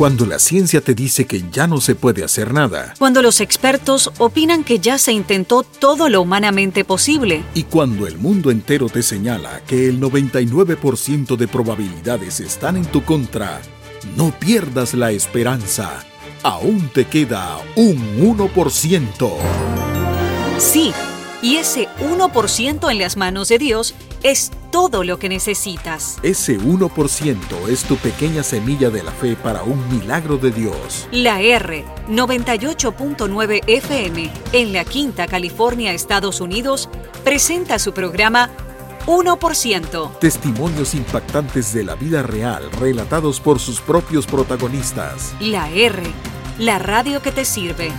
Cuando la ciencia te dice que ya no se puede hacer nada. Cuando los expertos opinan que ya se intentó todo lo humanamente posible. Y cuando el mundo entero te señala que el 99% de probabilidades están en tu contra, no pierdas la esperanza. Aún te queda un 1%. Sí, y ese 1% en las manos de Dios es todo lo que necesitas. Ese 1% es tu pequeña semilla de la fe para un milagro de Dios. La R 98.9 FM en La Quinta, California, Estados Unidos, presenta su programa 1%. Testimonios impactantes de la vida real relatados por sus propios protagonistas. La R, la radio que te sirve.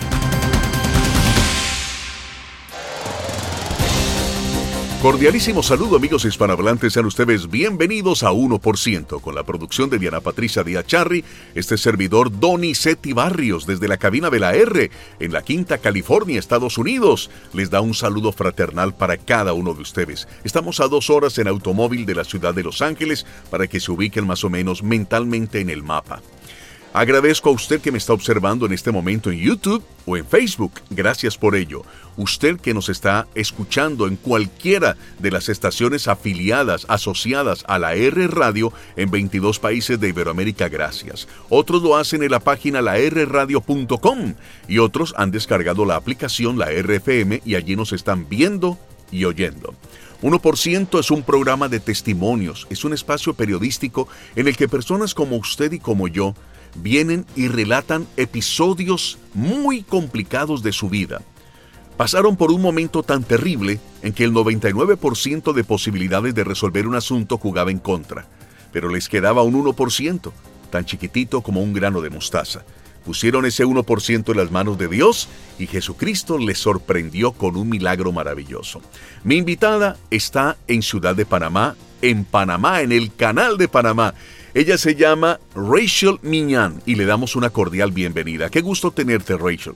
Cordialísimo saludo, amigos hispanohablantes, sean ustedes bienvenidos a 1%, con la producción de Diana Patricia Díaz Charri, este servidor Donizetti Barrios, desde la cabina de la R, en La Quinta, California, Estados Unidos, les da un saludo fraternal para cada uno de ustedes. Estamos a 2 horas en automóvil de la ciudad de Los Ángeles, para que se ubiquen más o menos mentalmente en el mapa. Agradezco a usted que me está observando en este momento en YouTube o en Facebook. Gracias por ello. Usted que nos está escuchando en cualquiera de las estaciones afiliadas, asociadas a la R Radio en 22 países de Iberoamérica, gracias. Otros lo hacen en la página larradio.com y otros han descargado la aplicación La RFM y allí nos están viendo y oyendo. 1% es un programa de testimonios, es un espacio periodístico en el que personas como usted y como yo vienen y relatan episodios muy complicados de su vida. Pasaron por un momento tan terrible en que el 99% de posibilidades de resolver un asunto jugaba en contra, pero les quedaba un 1%, tan chiquitito como un grano de mostaza. Pusieron ese 1% en las manos de Dios y Jesucristo les sorprendió con un milagro maravilloso. Mi invitada está en Ciudad de Panamá, en el Canal de Panamá. Ella se llama Rachel Miñán y le damos una cordial bienvenida. Qué gusto tenerte, Rachel.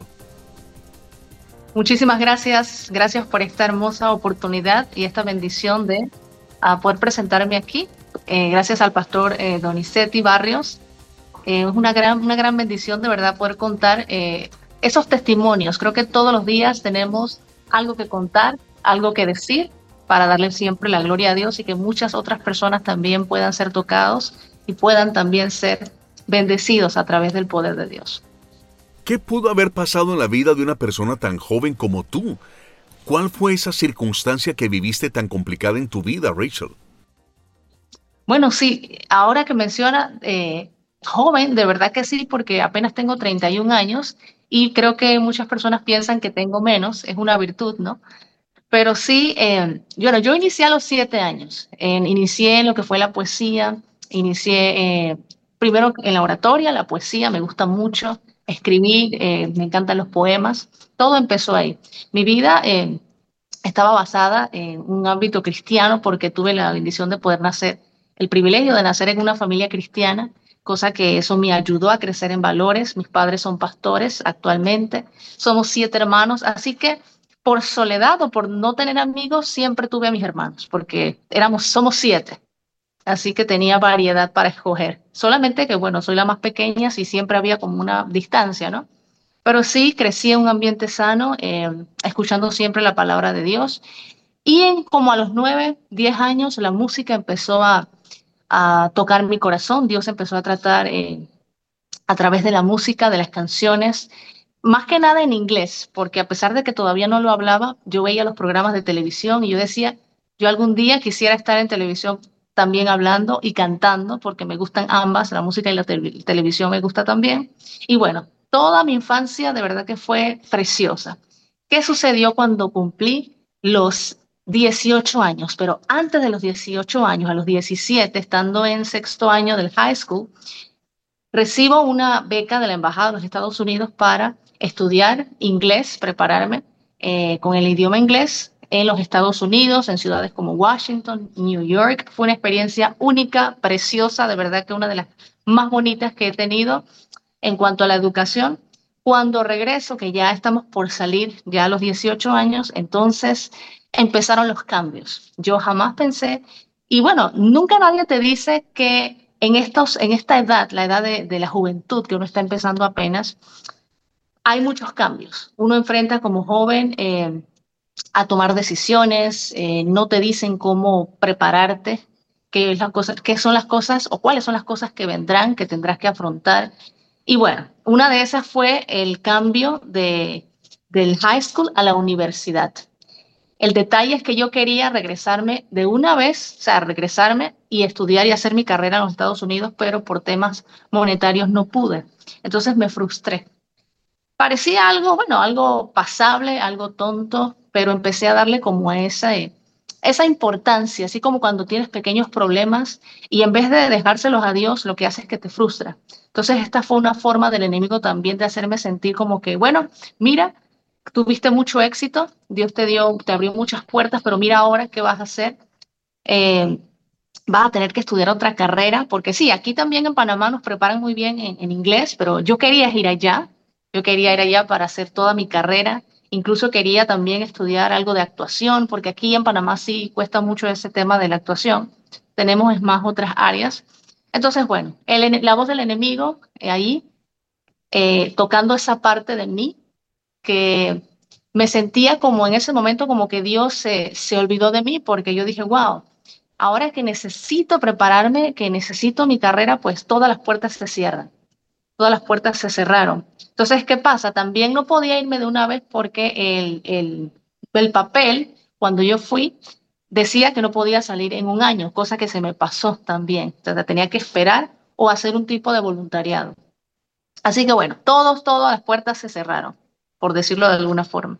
Muchísimas gracias. Gracias por esta hermosa oportunidad y esta bendición de poder presentarme aquí. Gracias al pastor Donizetti Barrios. Es una gran bendición de verdad poder contar esos testimonios. Creo que todos los días tenemos algo que contar, algo que decir para darle siempre la gloria a Dios y que muchas otras personas también puedan ser tocados y puedan también ser bendecidos a través del poder de Dios. ¿Qué pudo haber pasado en la vida de una persona tan joven como tú? ¿Cuál fue esa circunstancia que viviste tan complicada en tu vida, Rachel? Bueno, sí, ahora que menciona joven, de verdad que sí, porque apenas tengo 31 años y creo que muchas personas piensan que tengo menos, es una virtud, ¿no? Pero sí, yo inicié a los 7 años, inicié en lo que fue la poesía, inicié primero en la oratoria, la poesía, me gusta mucho escribir, me encantan los poemas, todo empezó ahí. Mi vida estaba basada en un ámbito cristiano porque tuve la bendición de poder nacer, el privilegio de nacer en una familia cristiana, cosa que eso me ayudó a crecer en valores. Mis padres son pastores actualmente, somos 7 hermanos, así que por soledad o por no tener amigos, siempre tuve a mis hermanos, porque somos 7. Así que tenía variedad para escoger. Solamente que, bueno, soy la más pequeña, sí siempre había como una distancia, ¿no? Pero sí crecí en un ambiente sano, escuchando siempre la palabra de Dios. Y como a los 9, 10 años, la música empezó a tocar mi corazón. Dios empezó a tratar a través de la música, de las canciones, más que nada en inglés, porque a pesar de que todavía no lo hablaba, yo veía los programas de televisión y yo decía, yo algún día quisiera estar en televisión también hablando y cantando, porque me gustan ambas, la música y la televisión me gusta también. Y bueno, toda mi infancia de verdad que fue preciosa. ¿Qué sucedió cuando cumplí los 18 años? Pero antes de los 18 años, a los 17, estando en 6º año del high school, recibo una beca de la Embajada de los Estados Unidos para estudiar inglés, prepararme con el idioma inglés en los Estados Unidos, en ciudades como Washington, New York. Fue una experiencia única, preciosa, de verdad que una de las más bonitas que he tenido en cuanto a la educación. Cuando regreso, que ya estamos por salir, ya a los 18 años, entonces empezaron los cambios. Yo jamás pensé, y bueno, nunca nadie te dice que en esta edad, la edad de la juventud, que uno está empezando apenas, hay muchos cambios. Uno enfrenta como joven a tomar decisiones, no te dicen cómo prepararte, qué es la cosa, qué son las cosas o cuáles son las cosas que vendrán, que tendrás que afrontar. Y bueno, una de esas fue el cambio del high school a la universidad. El detalle es que yo quería regresarme de una vez, o sea, regresarme y estudiar y hacer mi carrera en los Estados Unidos, pero por temas monetarios no pude. Entonces me frustré. Parecía algo, bueno, algo pasable, algo tonto, pero empecé a darle como esa importancia, así como cuando tienes pequeños problemas y en vez de dejárselos a Dios, lo que hace es que te frustra. Entonces, esta fue una forma del enemigo también de hacerme sentir como que, bueno, mira, tuviste mucho éxito, Dios te dio, te abrió muchas puertas, pero mira ahora qué vas a hacer. Eh, Vas a tener que estudiar otra carrera, porque sí, aquí también en Panamá nos preparan muy bien en inglés, pero yo quería ir allá, yo quería ir allá para hacer toda mi carrera, incluso quería también estudiar algo de actuación, porque aquí en Panamá sí cuesta mucho ese tema de la actuación, tenemos es más otras áreas. Entonces, bueno, la voz del enemigo ahí, tocando esa parte de mí, que me sentía como en ese momento como que Dios se olvidó de mí, porque yo dije, wow, ahora que necesito prepararme, que necesito mi carrera, pues todas las puertas se cierran, todas las puertas se cerraron. Entonces, ¿qué pasa? También no podía irme de una vez porque el papel, cuando yo fui, decía que no podía salir en un año, cosa que se me pasó también. Entonces, tenía que esperar o hacer un tipo de voluntariado. Así que bueno, todas las puertas se cerraron, por decirlo de alguna forma.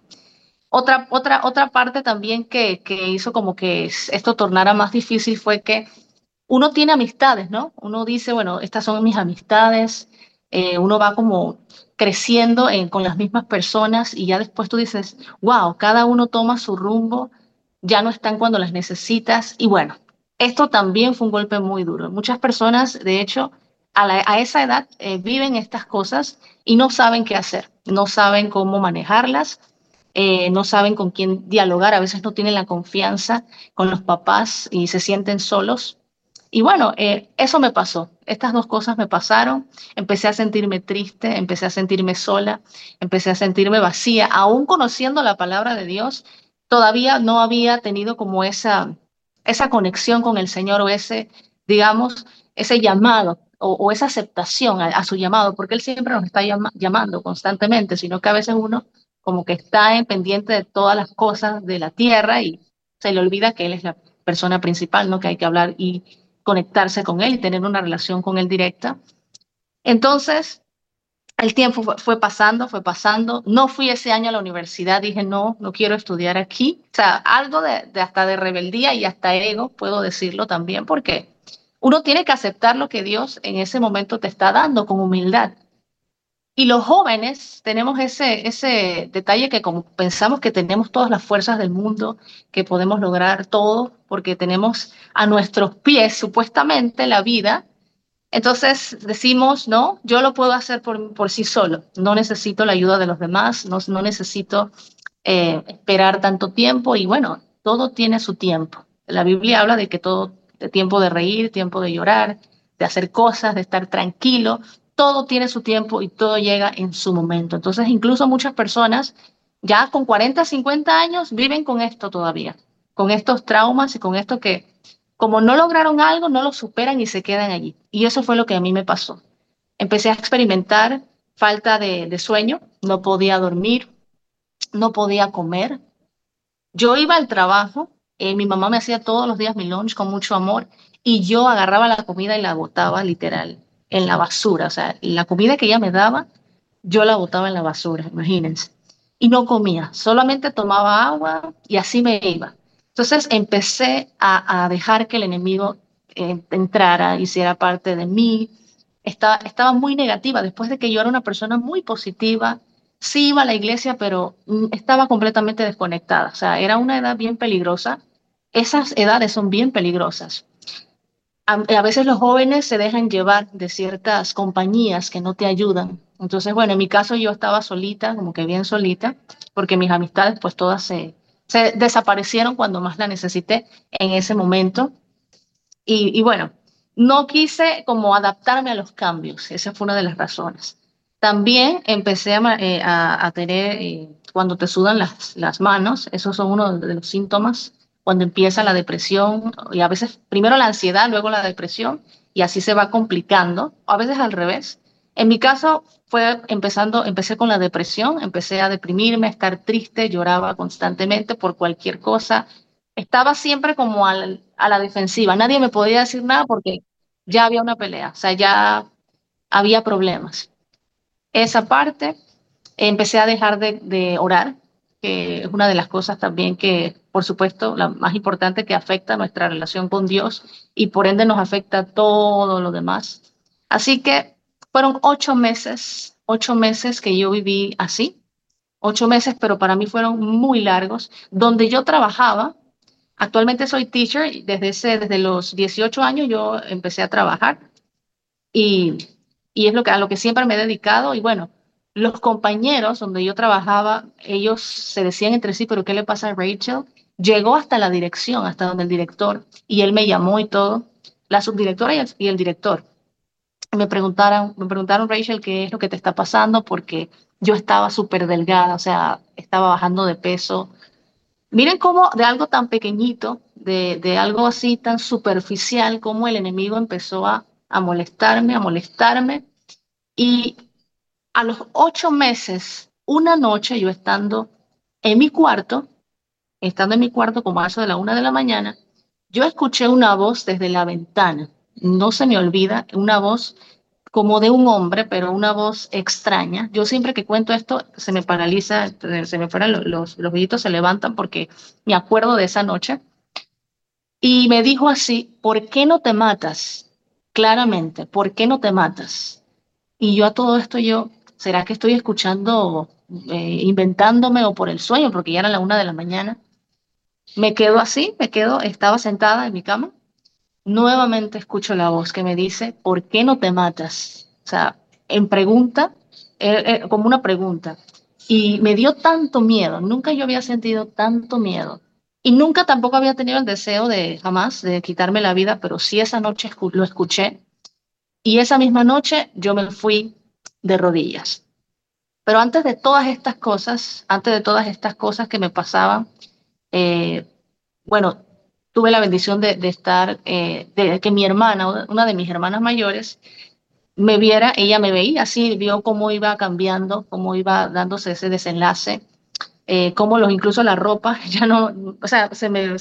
Otra parte también que hizo como que esto tornara más difícil fue que uno tiene amistades, ¿no? Uno dice, bueno, estas son mis amistades, uno va como creciendo con las mismas personas y ya después tú dices, wow, cada uno toma su rumbo, ya no están cuando las necesitas y bueno, esto también fue un golpe muy duro. Muchas personas, de hecho, a esa edad viven estas cosas y no saben qué hacer, no saben cómo manejarlas, no saben con quién dialogar, a veces no tienen la confianza con los papás y se sienten solos. Y bueno, eso me pasó. Estas dos cosas me pasaron. Empecé a sentirme triste, empecé a sentirme sola, empecé a sentirme vacía. Aún conociendo la palabra de Dios, todavía no había tenido como esa conexión con el Señor o digamos, ese llamado o esa aceptación a su llamado, porque Él siempre nos está llamando constantemente, sino que a veces uno como que está en pendiente de todas las cosas de la tierra y se le olvida que Él es la persona principal, ¿no? Que hay que hablar y conectarse con Él y tener una relación con Él directa. Entonces, el tiempo fue pasando, fue pasando. No fui ese año a la universidad, dije, no, no quiero estudiar aquí. O sea, algo hasta de rebeldía y hasta ego, puedo decirlo también, porque uno tiene que aceptar lo que Dios en ese momento te está dando con humildad. Y los jóvenes tenemos ese detalle que como pensamos que tenemos todas las fuerzas del mundo, que podemos lograr todo, porque tenemos a nuestros pies supuestamente la vida, entonces decimos, no, yo lo puedo hacer por sí solo, no necesito la ayuda de los demás, no necesito esperar tanto tiempo y bueno, todo tiene su tiempo. La Biblia habla de que todo, de tiempo de reír, tiempo de llorar, de hacer cosas, de estar tranquilo, todo tiene su tiempo y todo llega en su momento. Entonces, incluso muchas personas ya con 40, 50 años viven con esto todavía, con estos traumas y con esto que como no lograron algo, no lo superan y se quedan allí. Y eso fue lo que a mí me pasó. Empecé a experimentar falta de sueño, no podía dormir, no podía comer. Yo iba al trabajo, mi mamá me hacía todos los días mi lunch con mucho amor y yo agarraba la comida y la botaba literal en la basura. O sea, la comida que ella me daba, yo la botaba en la basura, imagínense. Y no comía, solamente tomaba agua y así me iba. Entonces empecé a dejar que el enemigo entrara, hiciera parte de mí. Estaba muy negativa después de que yo era una persona muy positiva, sí iba a la iglesia, pero estaba completamente desconectada. O sea, era una edad bien peligrosa. Esas edades son bien peligrosas. A veces los jóvenes se dejan llevar de ciertas compañías que no te ayudan. Entonces, bueno, en mi caso yo estaba solita, como que bien solita, porque mis amistades pues todas se desaparecieron cuando más la necesité en ese momento. Y bueno, no quise como adaptarme a los cambios. Esa fue una de las razones. También empecé a tener, cuando te sudan las manos, esos son uno de los síntomas, cuando empieza la depresión, y a veces primero la ansiedad, luego la depresión, y así se va complicando, o a veces al revés. En mi caso empecé con la depresión, empecé a deprimirme, a estar triste, lloraba constantemente por cualquier cosa. Estaba siempre como a la defensiva. Nadie me podía decir nada porque ya había una pelea, o sea, ya había problemas. Esa parte, empecé a dejar de orar, que es una de las cosas también que, por supuesto, la más importante que afecta nuestra relación con Dios y por ende nos afecta todo lo demás. Así que fueron 8 meses que yo viví así, 8 meses, pero para mí fueron muy largos, donde yo trabajaba. Actualmente soy teacher y desde los 18 años yo empecé a trabajar y, y es a lo que siempre me he dedicado. Y bueno, los compañeros donde yo trabajaba, ellos se decían entre sí, pero ¿qué le pasa a Rachel? Llegó hasta la dirección, hasta donde el director, y él me llamó y todo, la subdirectora y el director. Me preguntaron, Rachel, ¿qué es lo que te está pasando? Porque yo estaba súper delgada, o sea, estaba bajando de peso. Miren cómo de algo tan pequeñito, de algo así tan superficial, como el enemigo empezó a molestarme, a molestarme. Y a los 8 meses, una noche, yo en mi cuarto, estando en mi cuarto como a eso de la 1 de la mañana, yo escuché una voz desde la ventana. No se me olvida, una voz como de un hombre, pero una voz extraña. Yo siempre que cuento esto se me paraliza, se me fueran los vellitos se levantan porque me acuerdo de esa noche. Y me dijo así: ¿por qué no te matas? Claramente, ¿por qué no te matas? Y yo a todo esto, ¿será que estoy escuchando, inventándome o por el sueño? Porque ya era la 1 de la mañana. Me quedo así, estaba sentada en mi cama. Nuevamente escucho la voz que me dice: ¿por qué no te matas? O sea, en pregunta, como una pregunta. Y me dio tanto miedo, nunca yo había sentido tanto miedo. Y nunca tampoco había tenido el deseo jamás de quitarme la vida, pero sí esa noche lo escuché. Y esa misma noche yo me fui de rodillas. Pero antes de todas estas cosas que me pasaban, eh, bueno, tuve la bendición de estar, de que mi hermana, una de mis hermanas mayores, me viera. Ella me veía así, vio cómo iba cambiando, cómo iba dándose ese desenlace, cómo incluso la ropa ya no, o sea,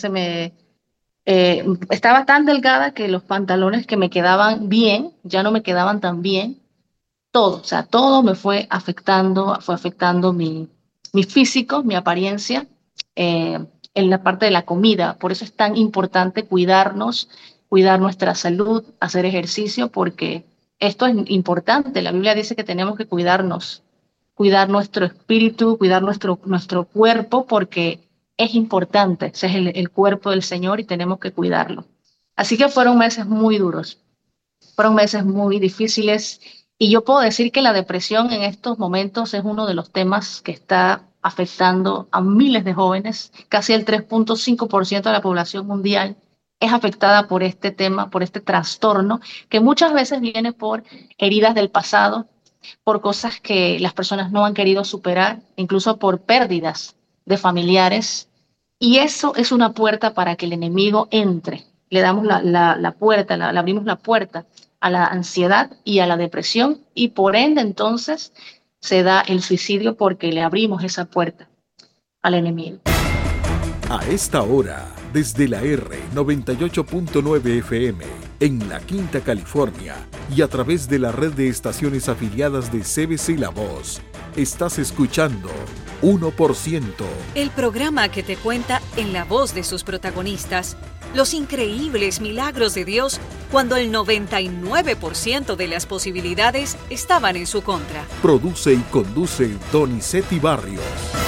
estaba tan delgada que los pantalones que me quedaban bien, ya no me quedaban tan bien. Todo, o sea, todo me fue afectando mi físico, mi apariencia, en la parte de la comida. Por eso es tan importante cuidarnos, cuidar nuestra salud, hacer ejercicio, porque esto es importante. La Biblia dice que tenemos que cuidarnos, cuidar nuestro espíritu, cuidar nuestro cuerpo, porque es importante. Ese es el cuerpo del Señor y tenemos que cuidarlo. Así que fueron meses muy duros, fueron meses muy difíciles, y yo puedo decir que la depresión en estos momentos es uno de los temas que está afectando a miles de jóvenes. Casi el 3.5% de la población mundial es afectada por este tema, por este trastorno, que muchas veces viene por heridas del pasado, por cosas que las personas no han querido superar, incluso por pérdidas de familiares. Y eso es una puerta para que el enemigo entre. Le damos la puerta, le abrimos la puerta a la ansiedad y a la depresión, y por ende entonces se da el suicidio porque le abrimos esa puerta al enemigo. A esta hora, desde la R98.9 FM, en La Quinta, California, y a través de la red de estaciones afiliadas de CBC La Voz, estás escuchando 1%. El programa que te cuenta en la voz de sus protagonistas los increíbles milagros de Dios cuando el 99% de las posibilidades estaban en su contra. Produce y conduce Donizetti Barrios.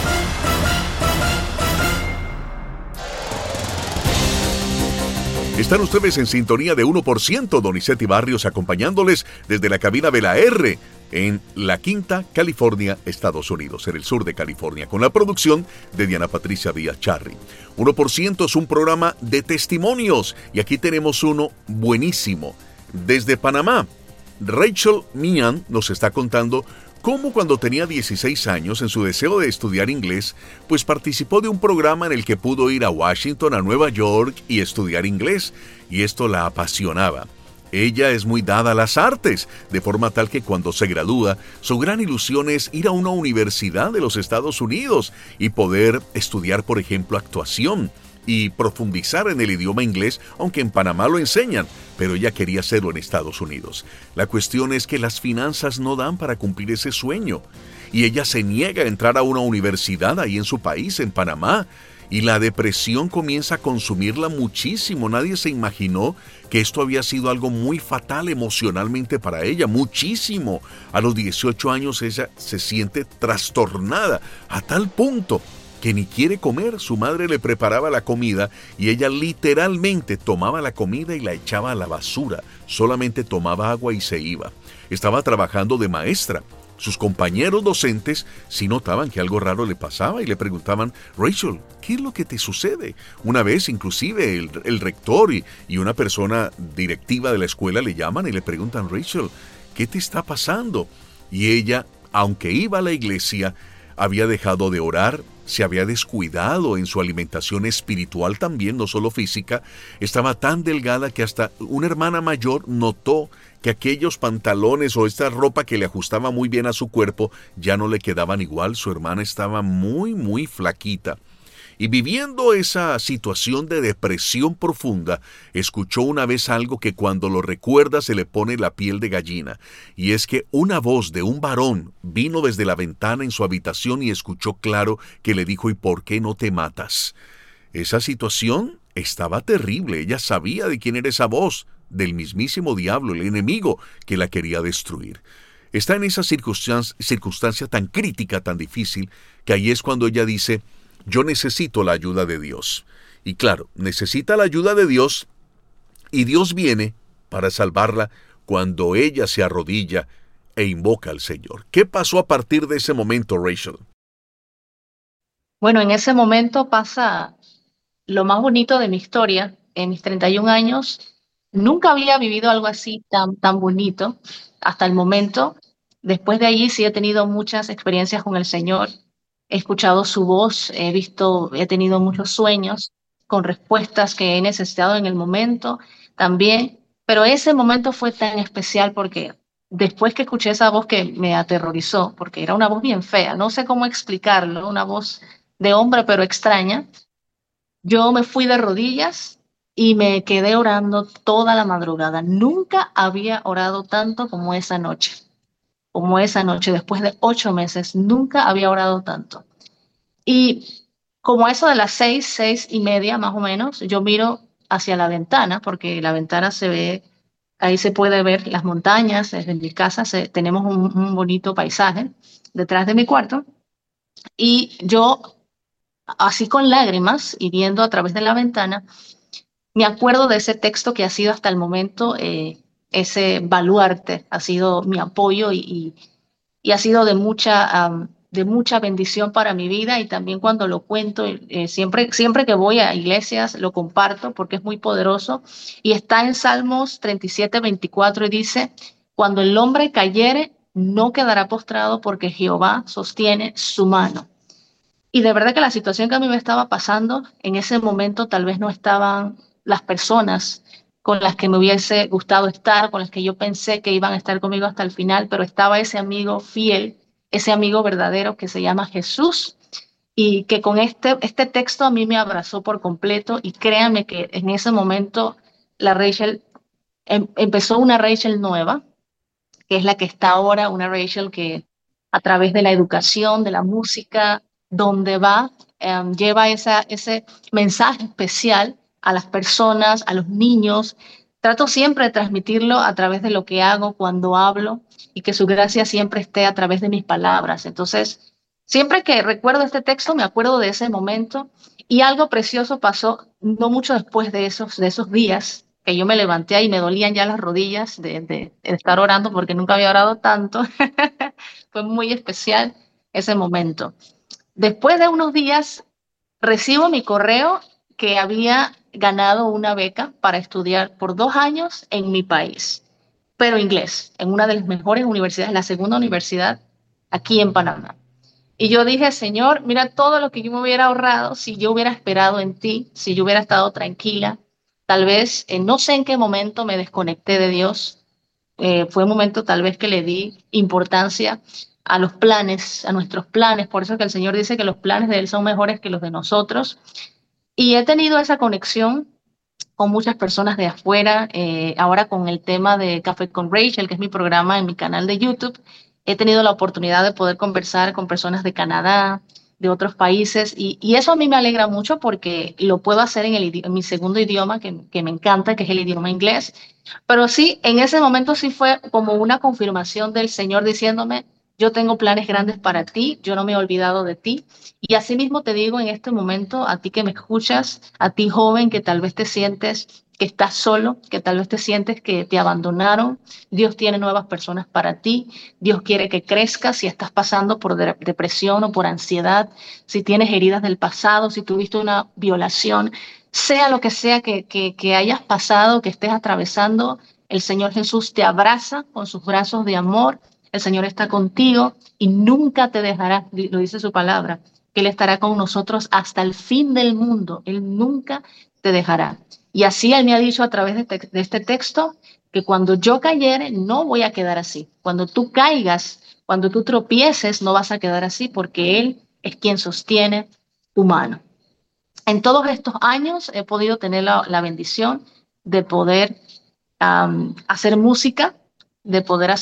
Están ustedes en sintonía de 1%, Donizetti Barrios acompañándoles desde la cabina de la R en La Quinta, California, Estados Unidos, en el sur de California, con la producción de Diana Patricia Díaz Charri. 1% es un programa de testimonios y aquí tenemos uno buenísimo. Desde Panamá, Rachel Meehan nos está contando cómo cuando tenía 16 años, en su deseo de estudiar inglés, pues participó de un programa en el que pudo ir a Washington, a Nueva York y estudiar inglés, y esto la apasionaba. Ella es muy dada a las artes, de forma tal que cuando se gradúa, su gran ilusión es ir a una universidad de los Estados Unidos y poder estudiar, por ejemplo, actuación y profundizar en el idioma inglés, aunque en Panamá lo enseñan, pero ella quería hacerlo en Estados Unidos. La cuestión es que las finanzas no dan para cumplir ese sueño, y ella se niega a entrar a una universidad ahí en su país, en Panamá, y la depresión comienza a consumirla muchísimo. Nadie se imaginó que esto había sido algo muy fatal emocionalmente para ella, muchísimo. A los 18 años ella se siente trastornada a tal punto que ni quiere comer. Su madre le preparaba la comida y ella literalmente tomaba la comida y la echaba a la basura. Solamente tomaba agua y se iba. Estaba trabajando de maestra. Sus compañeros docentes sí notaban que algo raro le pasaba y le preguntaban: Rachel, ¿qué es lo que te sucede? Una vez inclusive el rector y una persona directiva de la escuela le llaman y le preguntan: Rachel, ¿qué te está pasando? Y ella, aunque iba a la iglesia, había dejado de orar, se había descuidado en su alimentación espiritual también, no solo física. Estaba tan delgada que hasta una hermana mayor notó que aquellos pantalones o esta ropa que le ajustaba muy bien a su cuerpo ya no le quedaban igual. Su hermana estaba muy flaquita. Y viviendo esa situación de depresión profunda, escuchó una vez algo que cuando lo recuerda se le pone la piel de gallina, y es que una voz de un varón vino desde la ventana en su habitación y escuchó claro que le dijo: ¿y por qué no te matas? Esa situación estaba terrible. Ella sabía de quién era esa voz, del mismísimo diablo, el enemigo que la quería destruir. Está en esa circunstancia tan crítica, tan difícil, que ahí es cuando ella dice: yo necesito la ayuda de Dios. Y claro, necesita la ayuda de Dios, y Dios viene para salvarla cuando ella se arrodilla e invoca al Señor. ¿Qué pasó a partir de ese momento, Rachel? Bueno, en ese momento pasa lo más bonito de mi historia. En mis 31 años nunca había vivido algo así tan bonito hasta el momento. Después de allí sí he tenido muchas experiencias con el Señor. He escuchado su voz, he tenido muchos sueños con respuestas que he necesitado en el momento también. Pero ese momento fue tan especial porque después que escuché esa voz que me aterrorizó, porque era una voz bien fea, no sé cómo explicarlo, una voz de hombre pero extraña. Yo me fui de rodillas y me quedé orando toda la madrugada. Nunca había orado tanto como esa noche, después de 8 meses, nunca había orado tanto. Y como a eso de las 6:30 más o menos, yo miro hacia la ventana, porque la ventana se ve, ahí se puede ver las montañas. Desde mi casa tenemos un bonito paisaje detrás de mi cuarto, y yo, así con lágrimas y viendo a través de la ventana, me acuerdo de ese texto que ha sido hasta el momento ese baluarte, ha sido mi apoyo y ha sido de mucha bendición para mi vida. Y también cuando lo cuento, siempre que voy a iglesias lo comparto porque es muy poderoso. Y está en Salmos 37:24 y dice: cuando el hombre cayere, no quedará postrado, porque Jehová sostiene su mano. Y de verdad que la situación que a mí me estaba pasando en ese momento, tal vez no estaban las personas con las que me hubiese gustado estar, con las que yo pensé que iban a estar conmigo hasta el final, pero estaba ese amigo fiel, ese amigo verdadero que se llama Jesús, y que con este texto a mí me abrazó por completo. Y créanme que en ese momento la Rachel, empezó una Rachel nueva, que es la que está ahora, una Rachel que a través de la educación, de la música, donde va, lleva ese mensaje especial a las personas, a los niños. Trato siempre de transmitirlo a través de lo que hago cuando hablo, y que su gracia siempre esté a través de mis palabras. Entonces, siempre que recuerdo este texto, me acuerdo de ese momento. Y algo precioso pasó no mucho después de esos días, que yo me levanté y me dolían ya las rodillas de estar orando, porque nunca había orado tanto. Fue muy especial ese momento. Después de unos días, recibo mi correo que había ganado una beca para estudiar por 2 años en mi país. pero inglés, en una de las mejores universidades, la segunda universidad aquí en Panamá. Y yo dije, Señor, mira todo lo que yo me hubiera ahorrado si yo hubiera esperado en ti, si yo hubiera estado tranquila. Tal vez, no sé en qué momento me desconecté de Dios. Fue un momento tal vez que le di importancia a los planes, a nuestros planes. Por eso que el Señor dice que los planes de Él son mejores que los de nosotros. Y he tenido esa conexión con muchas personas de afuera. Ahora con el tema de Café con Rachel, que es mi programa en mi canal de YouTube, he tenido la oportunidad de poder conversar con personas de Canadá, de otros países, y eso a mí me alegra mucho porque lo puedo hacer en mi segundo idioma, que me encanta, que es el idioma inglés. Pero sí, en ese momento sí fue como una confirmación del Señor diciéndome, yo tengo planes grandes para ti, yo no me he olvidado de ti. Y asimismo te digo en este momento, a ti que me escuchas, a ti joven que tal vez te sientes que estás solo, que tal vez te sientes que te abandonaron, Dios tiene nuevas personas para ti, Dios quiere que crezcas si estás pasando por depresión o por ansiedad, si tienes heridas del pasado, si tuviste una violación, sea lo que sea que hayas pasado, que estés atravesando, el Señor Jesús te abraza con sus brazos de amor, el Señor está contigo y nunca te dejará, lo dice su palabra, que Él estará con nosotros hasta el fin del mundo, Él nunca te dejará. Y así Él me ha dicho a través de este texto que cuando yo cayere no voy a quedar así. Cuando tú caigas, cuando tú tropieces, no vas a quedar así porque Él es quien sostiene tu mano. En todos estos años he podido tener la bendición de poder hacer música, de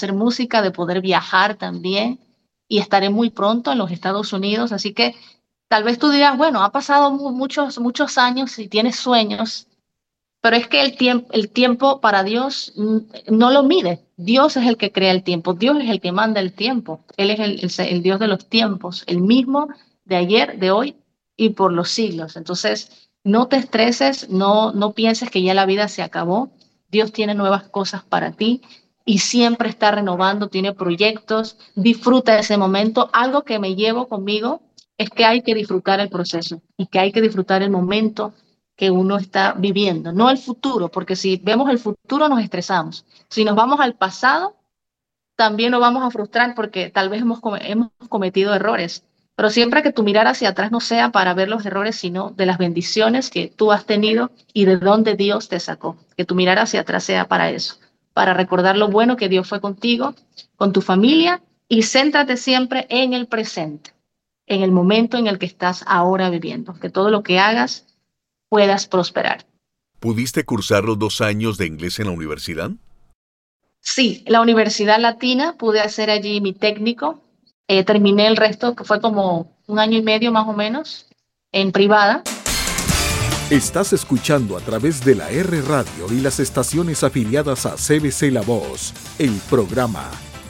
poder viajar también y estaré muy pronto en los Estados Unidos. Así que tal vez tú dirás, bueno, ha pasado muchos años y tienes sueños, pero es que el tiempo para Dios no lo mide. Dios es el que crea el tiempo, Dios es el que manda el tiempo. Él es el Dios de los tiempos, el mismo de ayer, de hoy y por los siglos. Entonces, no te estreses, no pienses que ya la vida se acabó. Dios tiene nuevas cosas para ti y siempre está renovando, tiene proyectos. Disfruta ese momento. Algo que me llevo conmigo es que hay que disfrutar el proceso y que hay que disfrutar el momento que uno está viviendo, no el futuro, porque si vemos el futuro nos estresamos. Si nos vamos al pasado, también nos vamos a frustrar porque tal vez hemos cometido errores. Pero siempre que tu mirar hacia atrás no sea para ver los errores, sino de las bendiciones que tú has tenido y de dónde Dios te sacó. Que tu mirar hacia atrás sea para eso, para recordar lo bueno que Dios fue contigo, con tu familia, y céntrate siempre en el presente, en el momento en el que estás ahora viviendo. Que todo lo que hagas puedas prosperar. ¿Pudiste cursar los 2 años de inglés en la universidad? Sí, la Universidad Latina, pude hacer allí mi técnico. Terminé el resto, que fue como 1 año y medio más o menos, en privada. Estás escuchando a través de la R Radio y las estaciones afiliadas a CBC La Voz, el programa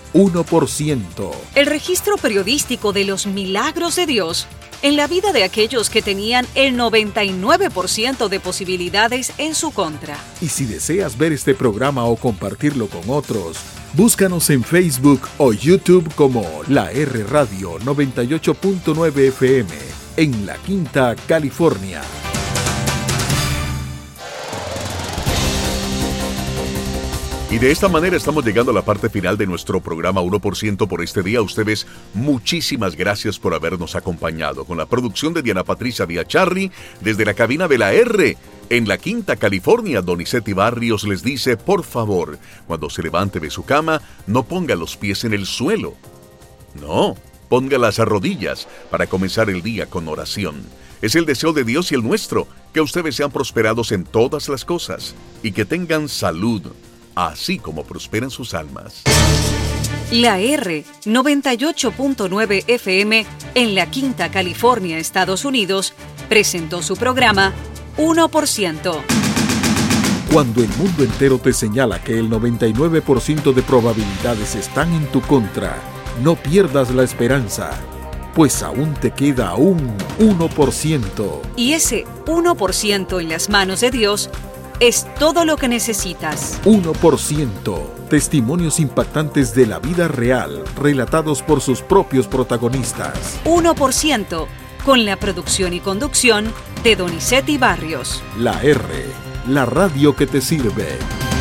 1%. El registro periodístico de los milagros de Dios en la vida de aquellos que tenían el 99% de posibilidades en su contra. Y si deseas ver este programa o compartirlo con otros, búscanos en Facebook o YouTube como La R Radio 98.9 FM en La Quinta, California. Y de esta manera estamos llegando a la parte final de nuestro programa 1% por este día. Ustedes, muchísimas gracias por habernos acompañado. Con la producción de Diana Patricia Diacharri, desde la cabina de la R, en La Quinta, California, Donizetti Barrios les dice, por favor, cuando se levante de su cama, no ponga los pies en el suelo. No, ponga las rodillas para comenzar el día con oración. Es el deseo de Dios y el nuestro, que ustedes sean prosperados en todas las cosas y que tengan salud, así como prosperan sus almas. La R 98.9 FM en La Quinta, California, Estados Unidos, presentó su programa 1%. Cuando el mundo entero te señala que el 99% de probabilidades están en tu contra, no pierdas la esperanza, pues aún te queda un 1%. Y ese 1% en las manos de Dios es todo lo que necesitas. 1%. Testimonios impactantes de la vida real, relatados por sus propios protagonistas. 1%, con la producción y conducción de Donizetti Barrios. La R, la radio que te sirve.